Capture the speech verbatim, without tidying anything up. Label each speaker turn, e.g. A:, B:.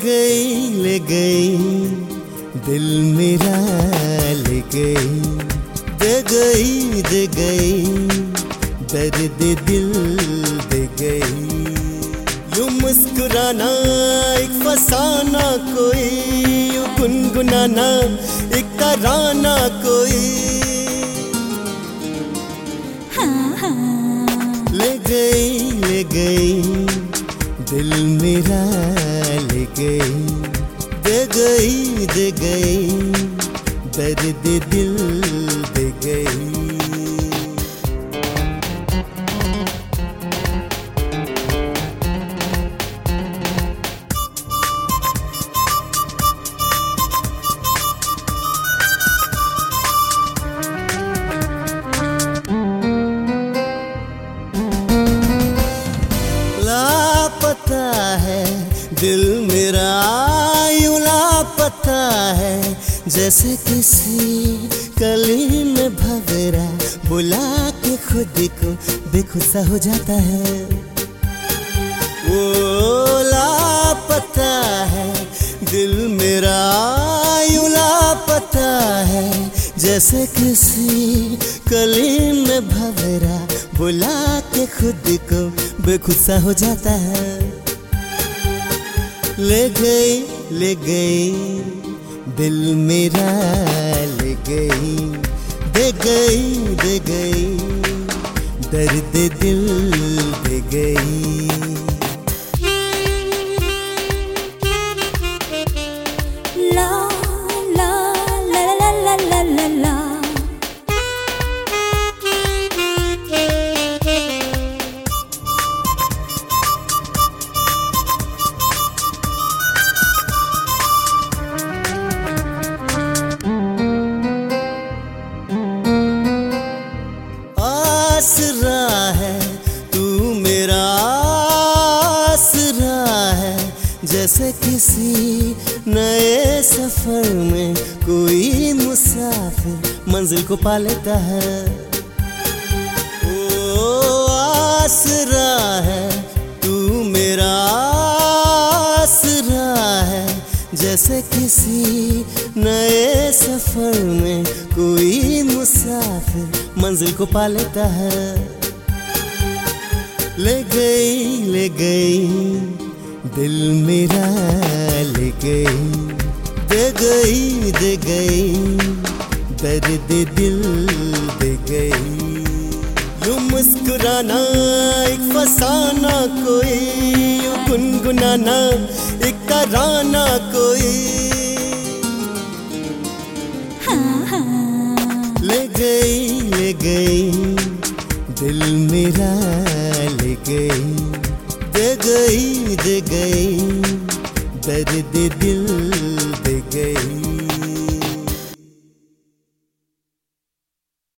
A: गई ले गई दिल मेरा ले गई, दे गई दे गई दर्द दिल दे गई। यूं मुस्कुराना एक फसाना कोई, यूं गुनगुनाना एक तराना कोई।
B: हाँ हाँ
A: ले गई ले गई दिल मेरा ले गई, दे गई दे गई दर्द दिल दे गई। लापता है दिल मेरा यूं लापता है, जैसे किसी कली में भंवरा बुला के खुद को बेखुद सा हो जाता है। वो लापता है दिल मेरा यूं लापता है, जैसे किसी कली में भंवरा बुला के खुद को बेखुद सा हो जाता है। ले गई ले गई दिल मेरा ले गई, दे गई दे गई दर्द दिल दे गई।
B: ला ला ला ला ला ला ला ला।
A: आसरा है तू मेरा आसरा है, जैसे किसी नए सफर में कोई मुसाफिर मंजिल को पा लेता है। ओ आसरा है तू मेरा आसरा है, जैसे किसी नए सफर में कोई मुसाफिर मंजिल को पा लेता है। ले गई ले गई दिल मेरा ले गई, दे गई दे गई दर्द दिल दे गई। यूं मुस्कुराना एक फसाना कोई, यूं गुनगुनाना एक तराना कोई।
B: हाँ हाँ
A: ले गई ले गई दिल मेरा ले गई, दे गई दे गई दर्द दिल